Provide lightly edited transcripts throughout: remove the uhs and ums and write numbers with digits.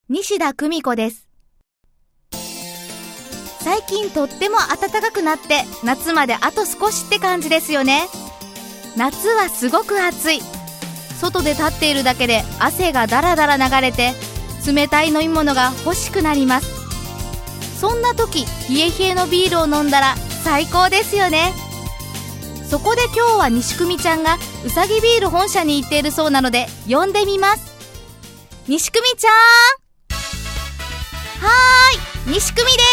西田久美子です。最近とっても暖かくなって夏まであと少しって感じですよね。夏はすごく暑い。外で立っているだけで汗がだらだら流れて冷たい飲み物が欲しくなります。そんな時冷え冷えのビールを飲んだら最高ですよね。そこで今日は西久美ちゃんがうさぎビール本社に行っているそうなので呼んでみます。西久美ちゃん。はーい、西久美です。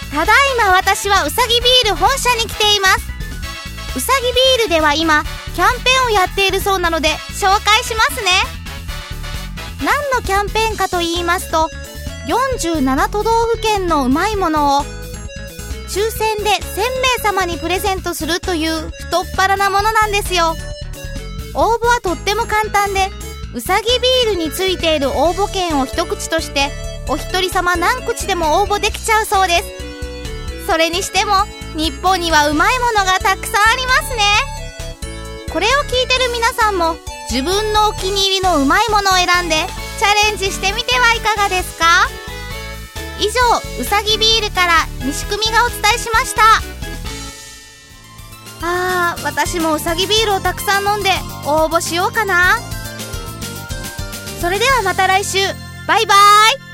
ただいま私はうさぎビール本社に来ています。うさぎビールでは今キャンペーンをやっているそうなので紹介しますね。何のキャンペーンかと言いますと、47都道府県のうまいものを抽選で1000名様にプレゼントするという太っ腹なものなんですよ。応募はとっても簡単で、うさぎビールについている応募券を一口としてお一人様何口でも応募できちゃうそうです。それにしても日本にはうまいものがたくさんありますね。これを聞いてる皆さんも自分のお気に入りのうまいものを選んでチャレンジしてみてはいかがですか。以上、うさぎビールから西久美がお伝えしました。私もうさぎビールをたくさん飲んで応募しようかな。それではまた来週。バイバイ。